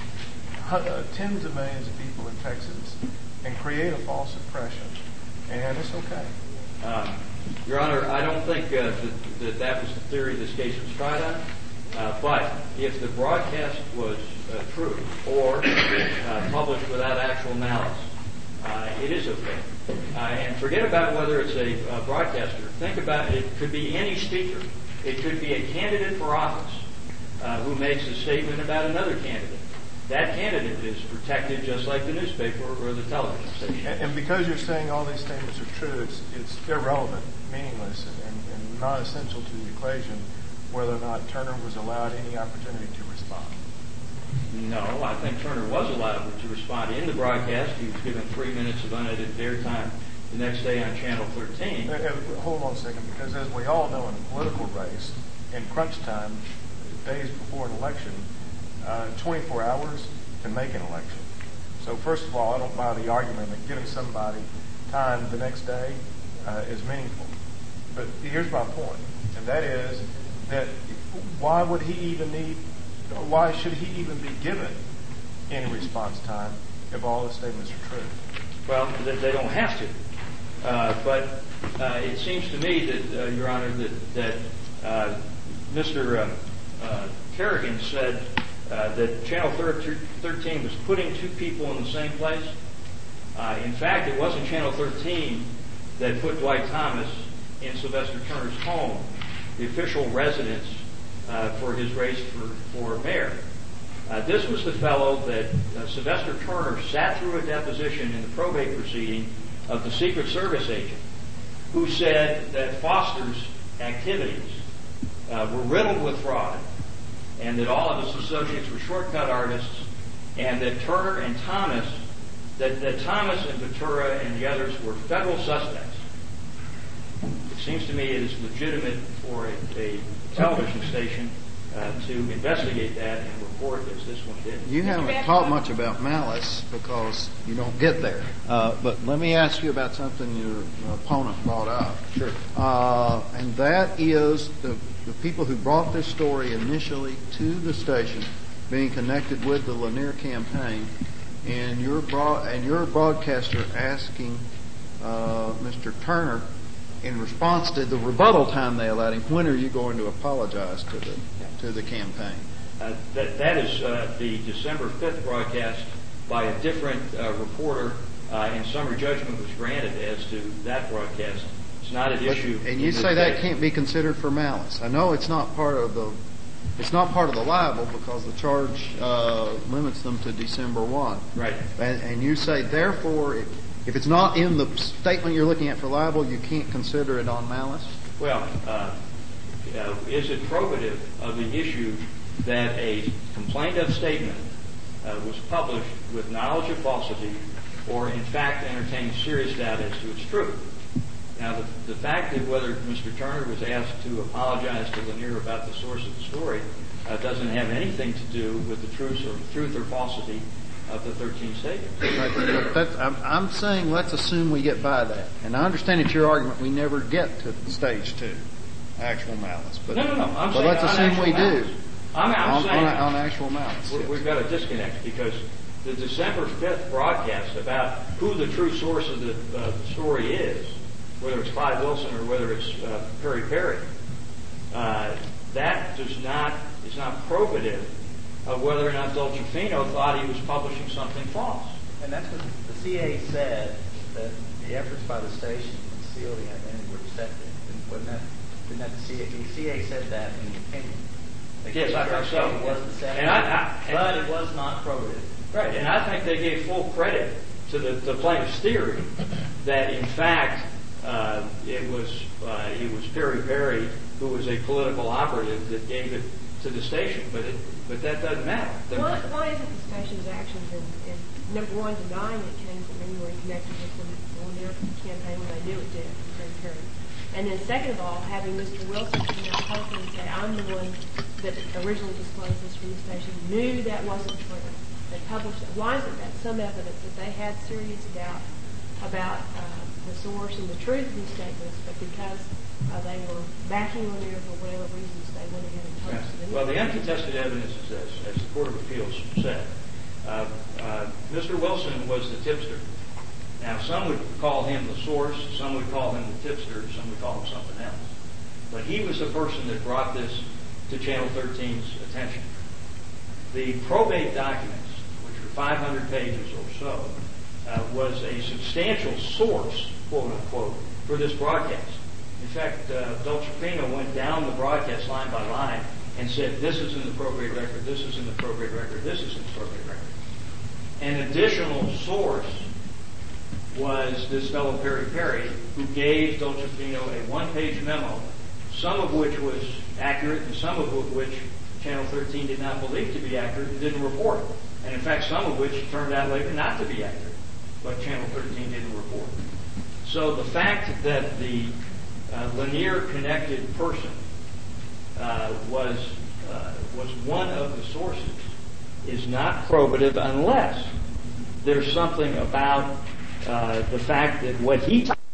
hu- uh, tens of millions of people in Texas, and create a false impression, and it's okay. Um, Your Honor, I don't think uh, that, that that was the theory this case was tried on. Uh, but if the broadcast was uh, true or uh, published without actual malice, uh, it is okay. Uh, and forget about whether it's a uh, broadcaster. Think about it. It could be any speaker. It could be a candidate for office uh, who makes a statement about another candidate. That candidate is protected just like the newspaper or the television station. And, and because you're saying all these statements are true, it's, it's irrelevant, meaningless, and, and, and not essential to the equation whether or not Turner was allowed any opportunity to respond. No, I think Turner was allowed to respond in the broadcast. He was given three minutes of unedited airtime the next day on Channel thirteen. Uh, uh, hold on a second, because as we all know in a political race, in crunch time, days before an election, uh, twenty-four hours can make an election. So first of all, I don't buy the argument that giving somebody time the next day uh, is meaningful. But here's my point, and that is that why would he even need, why should he even be given any response time if all the statements are true? Well, they don't have to. Uh, but uh, it seems to me that, uh, Your Honor, that, that uh, Mister Uh, uh, Kerrigan said uh, that Channel thirteen was putting two people in the same place. Uh, in fact, it wasn't Channel thirteen that put Dwight Thomas in Sylvester Turner's home, the official residence uh, for his race for, for mayor. Uh, this was the fellow that uh, Sylvester Turner sat through a deposition in the probate proceeding of the Secret Service agent who said that Foster's activities uh, were riddled with fraud and that all of his associates were shortcut artists and that Turner and Thomas, that, that Thomas and Ventura and the others were federal suspects. It seems to me it is legitimate for a, a television station uh, to investigate that and report as this one did. You haven't talked much about malice because you don't get there. Uh, but let me ask you about something your opponent brought up. Sure. Uh, and that is the, the people who brought this story initially to the station being connected with the Lanier campaign, and your broad, and your broadcaster asking uh, Mister Turner in response to the rebuttal time they allowed him, when are you going to apologize to the to the campaign? Uh, that, that is uh, the December fifth broadcast by a different uh, reporter, uh, and summary judgment was granted as to that broadcast. It's not an But, issue. and you say that can't be considered for malice. I know it's not part of the it's not part of the libel because the charge uh, limits them to December first. Right. And, and you say, therefore, if, if it's not in the statement you're looking at for libel, you can't consider it on malice? Well, uh, uh, is it probative of the issue that a complaint of statement uh, was published with knowledge of falsity or, in fact, entertained serious doubt as to its truth? Now, the, the fact that whether Mister Turner was asked to apologize to Lanier about the source of the story uh, doesn't have anything to do with the truth or, truth or falsity of the thirteen statements. Right. That's, I'm, I'm saying let's assume we get by that. And I understand it's your argument we never get to stage two, actual malice. But, no, no, no. I'm but saying let's on assume actual we malice. do. I'm, I'm on, saying on, on actual malice. We're, Yes. We've got a disconnect because the December fifth broadcast about who the true source of the, uh, the story is, whether it's Clyde Wilson or whether it's uh, Perry Perry, uh, that does not is not probative of whether or not Dolcefino thought he was publishing something false. And that's what the C A said, that the efforts by the station to conceal the identity were deceptive. Wasn't that, didn't that the C A, the C A said that in the opinion? The Yes, I think so. It was deceptive, And I, I, and but it was not probative. Right, and I think they gave full credit to the, the plaintiff's theory that, in fact, uh, it was uh, it was Perry Perry who was a political operative that gave it to the station, but it but that doesn't matter. The, why, why isn't the station's actions in, in number one denying it came from anywhere connected with the Lanier campaign when they knew it did, Perry Perry? And then second of all, having Mister Wilson come out publicly and say, I'm the one that originally disclosed this from the station, knew that wasn't true. They published it. Why isn't that some evidence that they had serious doubt about uh, the source and the truth of these statements, but because uh, they were backing Lanier for whatever reasons, they went ahead and published it? Well, the uncontested evidence is this, as the Court of Appeals said. Uh, uh, Mister Wilson was the tipster. Now, some would call him the source, some would call him the tipster, some would call him something else. But he was the person that brought this to Channel thirteen's attention. The probate documents, which are five hundred pages or so, uh, was a substantial source, quote unquote, for this broadcast. In fact, uh, Dolcefino went down the broadcast line by line and said, this is in the probate record, this is in the probate record, this is in the probate record. An additional source was this fellow Perry Perry, who gave Dolcefino a one-page memo, some of which was accurate and some of which Channel thirteen did not believe to be accurate and didn't report. And in fact, some of which turned out later not to be accurate, but Channel thirteen didn't report. So the fact that the uh, Lanier-connected person uh, was uh, was one of the sources is not probative unless there's something about uh, the fact that what he t-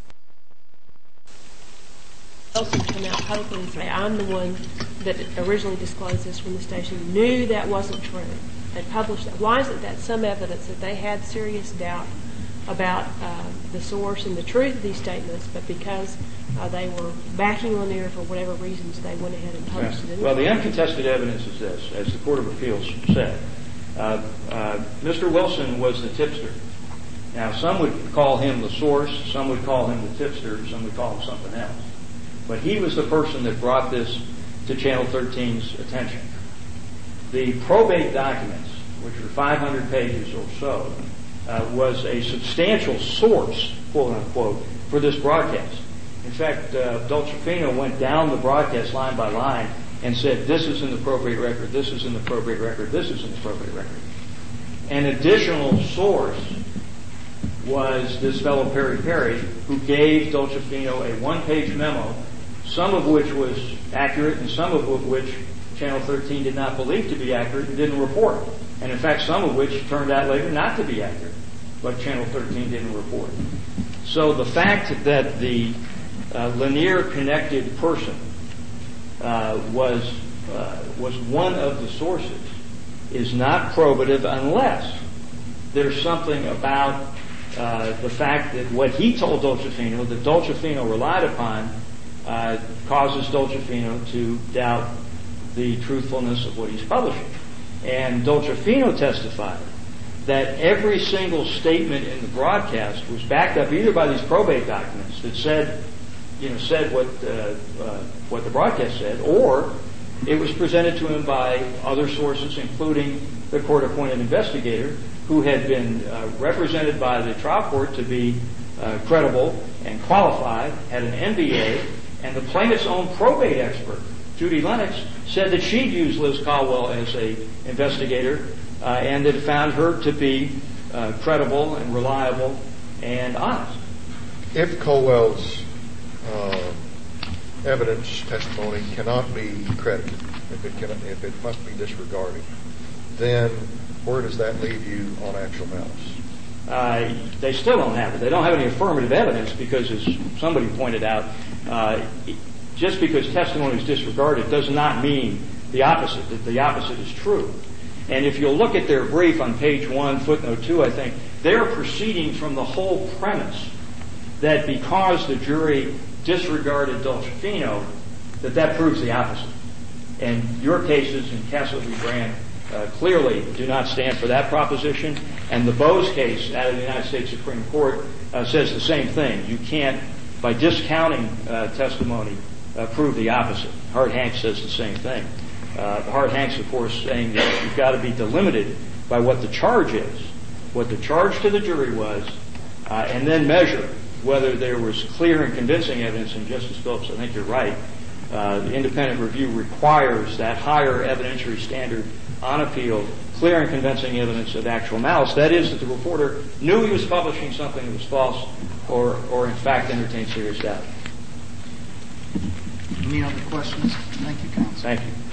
Wilson come out publicly and say, I'm the one that originally disclosed this from the station, knew that wasn't true. They published it. Why isn't that some evidence that they had serious doubt about uh, the source and the truth of these statements, but because uh, they were backing Lanier for whatever reasons, they went ahead and published it? Well, the uncontested evidence is this, as the Court of Appeals said. Uh, uh, Mister Wilson was the tipster. Now, some would call him the source, some would call him the tipster, some would call him something else. But he was the person that brought this to Channel thirteen's attention. The probate documents, which were five hundred pages or so, uh, was a substantial source, quote unquote, for this broadcast. In fact, uh, Dolcefino went down the broadcast line by line and said, this is in the probate record, this is in the probate record, this is in the probate record. An additional source was this fellow Perry Perry, who gave Dolcefino a one-page memo, some of which was accurate and some of which Channel thirteen did not believe to be accurate and didn't report. And in fact, some of which turned out later not to be accurate, but Channel thirteen didn't report. So the fact that the uh, Lanier-connected person uh, was uh, was one of the sources is not probative unless there's something about uh, the fact that what he told Dolcefino, that Dolcefino relied upon, uh, causes Dolcefino to doubt the truthfulness of what he's publishing. And Dolcefino testified that every single statement in the broadcast was backed up either by these probate documents that said, you know, said what uh, uh, what the broadcast said, or it was presented to him by other sources, including the court-appointed investigator, who had been uh, represented by the trial court to be uh, credible and qualified, had an M B A, and the plaintiff's own probate expert, Judy Lennox, said that she'd used Liz Caldwell as a investigator uh, and that found her to be uh, credible and reliable and honest. If Caldwell's uh, evidence testimony cannot be credited, if it can, if it must be disregarded, then where does that leave you on actual malice? Uh, they still don't have it. They don't have any affirmative evidence because, as somebody pointed out, uh, just because testimony is disregarded does not mean the opposite, that the opposite is true. And if you'll look at their brief on page one, footnote two, I think, they're proceeding from the whole premise that because the jury disregarded Dolcefino, that that proves the opposite. And your cases in Castle v. Brand uh, clearly do not stand for that proposition. And the Bose case out of the United States Supreme Court uh, says the same thing. You can't, by discounting uh, testimony, uh, prove the opposite. Hart-Hanks says the same thing. Uh, Hart-Hanks, of course, saying that you've got to be delimited by what the charge is, what the charge to the jury was, uh, and then measure whether there was clear and convincing evidence. And Justice Phillips, I think you're right. Uh, the independent review requires that higher evidentiary standard on appeal, clear and convincing evidence of actual malice. That is, that the reporter knew he was publishing something that was false or, or in fact entertained serious doubt. Any other questions? Thank you, counsel. Thank you.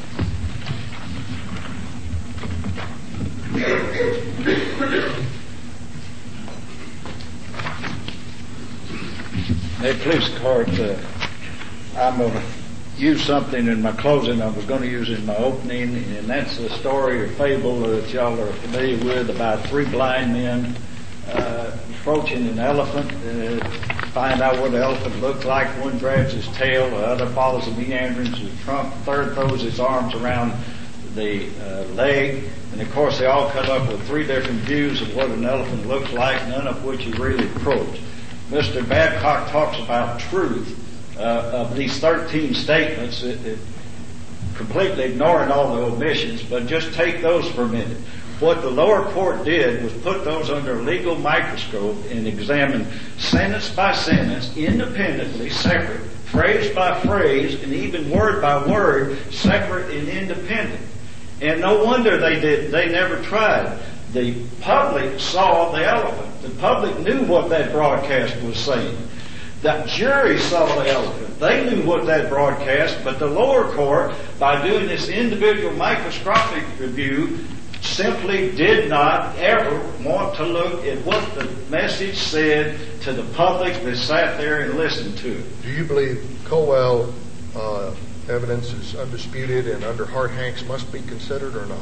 Hey, police court, uh, I'm going to use something in my closing I was going to use in my opening, and that's the story or fable that y'all are familiar with about three blind men uh, approaching an elephant, uh, find out what the elephant looked like. One grabs his tail, the other follows the meanderings of his trunk, the third throws his arms around the uh, leg, and of course they all come up with three different views of what an elephant looks like, none of which he really approached. Mister Babcock talks about truth uh, of these thirteen statements, it, it completely ignoring all the omissions, but just take those for a minute. What the lower court did was put those under a legal microscope and examine sentence by sentence, independently, separate, phrase by phrase, and even word by word, separate and independent. And no wonder they did. They never tried. The public saw the elephant. The public knew what that broadcast was saying. The jury saw the elephant. They knew what that broadcast, but the lower court, by doing this individual microscopic review, simply did not ever want to look at what the message said to the public that sat there and listened to it. Do you believe Colwell uh, evidence is undisputed and under Hart-Hanks must be considered or not?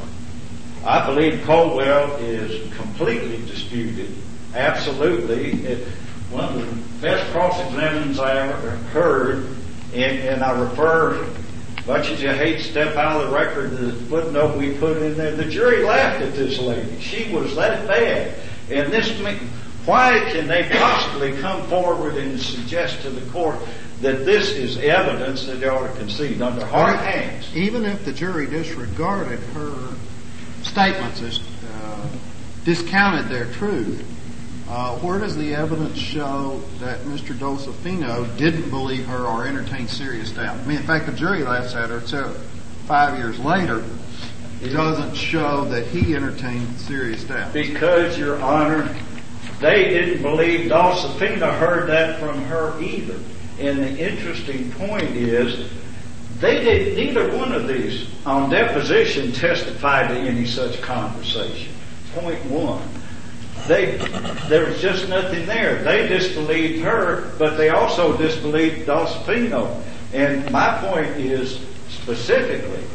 I believe Colwell is completely disputed. Absolutely. It, one of the best cross-examinations I ever heard, and, and I refer, much as you hate to step out of the record, the footnote we put in there, the jury laughed at this lady. She was that bad. And this, why can they possibly come forward and suggest to the court that this is evidence that they ought to concede under Hart-Hanks? Even if the jury disregarded her statements as uh, discounted their truth, uh, where does the evidence show that Mister Dolcefino didn't believe her or entertain serious doubt? I mean, in fact, the jury laughs at her. So five years later, it doesn't show that he entertained serious doubt. Because, Your Honor, they didn't believe Dolcefino heard that from her either. And the interesting point is, they did, neither one of these on deposition testified to any such conversation. Point one. They, there was just nothing there. They disbelieved her, but they also disbelieved Dolcefino. And my point is specifically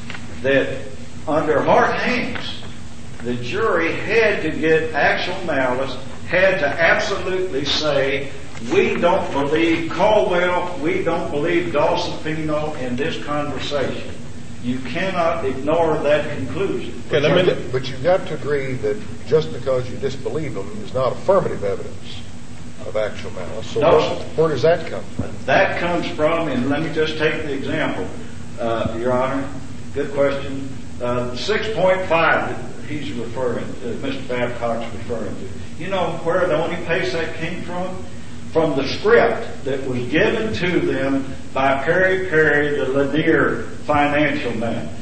that under Hart-Hanks, the jury had to get actual malice, had to absolutely say, we don't believe Colwell, we don't believe Dolcefino in this conversation. You cannot ignore that conclusion. But, you, but you've got to agree that just because you disbelieve them is not affirmative evidence of actual malice. So no, where, where does that come from? That comes from, and let me just take the example, uh, Your Honor. Good question. Uh, six point five that he's referring to, Mister Babcock's referring to. You know where the only place that came from? From the script that was given to them by Perry Perry, the Lanier financial man.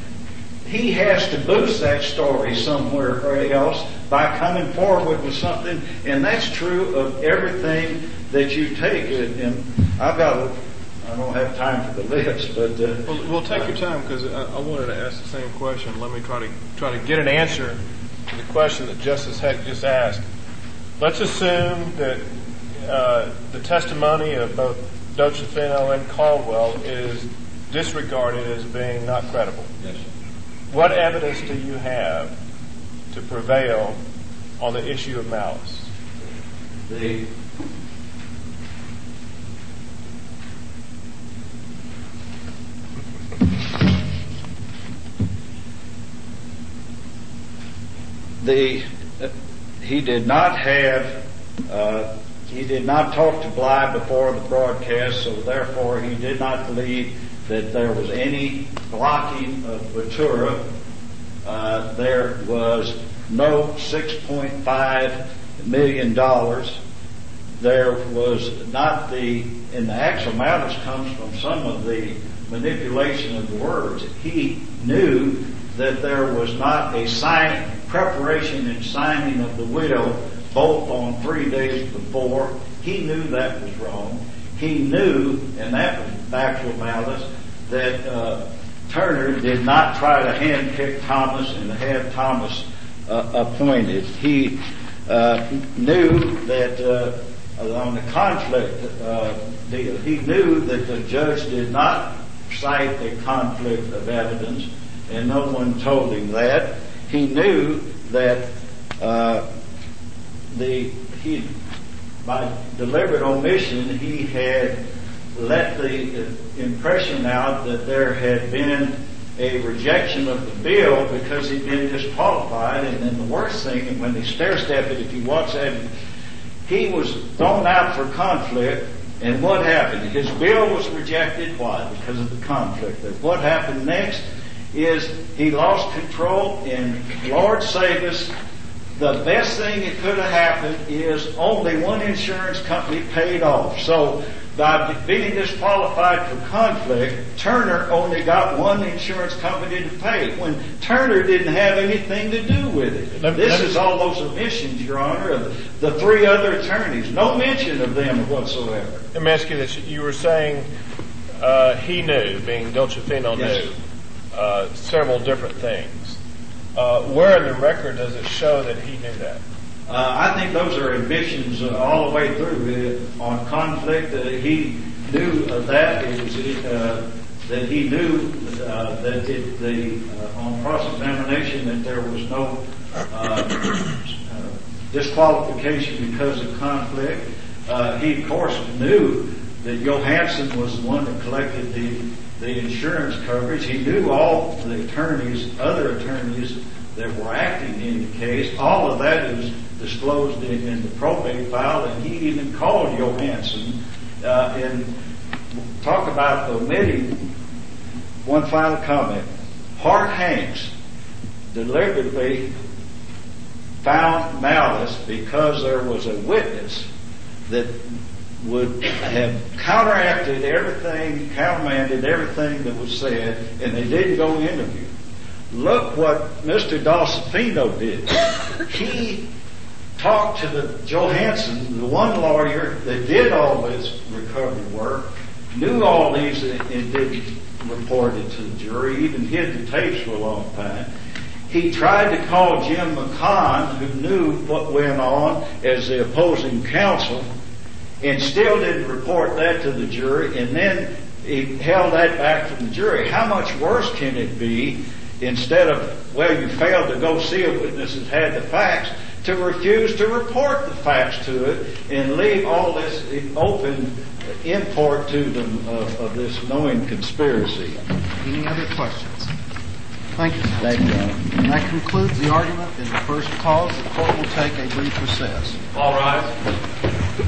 He has to boost that story somewhere else by coming forward with something, and that's true of everything that you take. And I've got a, I don't have time for the list, but uh, well, we'll take your time because I, I wanted to ask the same question. Let me try to try to get an answer to the question that Justice Heck just asked. Let's assume that uh, the testimony of both Dolcefino and Caldwell is disregarded as being not credible. Yes. What evidence do you have to prevail on the issue of malice? The the uh, he did not have uh, he did not talk to Bly before the broadcast, so therefore he did not believe that there was any blocking of Ventura. Uh, there was no six point five million dollars. There was not the, and the actual malice comes from some of the manipulation of the words. He knew that there was not a sign, preparation and signing of the will both on three days before. He knew that was wrong. He knew, and that was actual malice, that uh, Turner did not try to handpick Thomas and have Thomas uh, appointed. He uh, knew that uh, on the conflict uh, deal, he knew that the judge did not cite a conflict of evidence, and no one told him that. He knew that uh, the he by deliberate omission he had let the impression out that there had been a rejection of the bill because he'd been disqualified. And then the worst thing, and when they stair-step it, if you watch that, he was thrown out for conflict. And what happened? His bill was rejected. Why? Because of the conflict. And what happened next is he lost control, and Lord save us, the best thing that could have happened is only one insurance company paid off. So by being disqualified for conflict, Turner only got one insurance company to pay when Turner didn't have anything to do with it. Let, this let, is all those omissions, Your Honor, of the, the three other attorneys. No mention of them whatsoever. Let me ask you this. You were saying uh, he knew, being Dolcefino Yes. knew, uh, several different things. Uh, where in the record does it show that he knew that? Uh, I think those are admissions uh, all the way through. Uh, on conflict, uh, he knew uh, that. It was uh, that he knew uh, that it, the uh, on cross-examination that there was no uh, uh, disqualification because of conflict. Uh, he, of course, knew that Johansson was the one that collected the the insurance coverage. He knew all the attorneys, other attorneys that were acting in the case. All of that is disclosed in, in the probate file, and he even called Johansson uh, and talk about omitting one final comment. Hart Hanks deliberately found malice because there was a witness that would have counteracted everything, countermanded everything that was said, and they didn't go interview. Look what Mister Dolcefino did. He talked to the Johansson, the one lawyer that did all this recovery work, knew all these and didn't report it to the jury, even hid the tapes for a long time. He tried to call Jim McCon, who knew what went on, as the opposing counsel, and still didn't report that to the jury, and then he held that back from the jury. How much worse can it be, instead of, well, you failed to go see a witness that had the facts, to refuse to report the facts to it and leave all this open import to them of, of this knowing conspiracy. Any other questions? Thank you. Thank you, Your Honor. That concludes the argument in the first cause. The court will take a brief recess. All rise.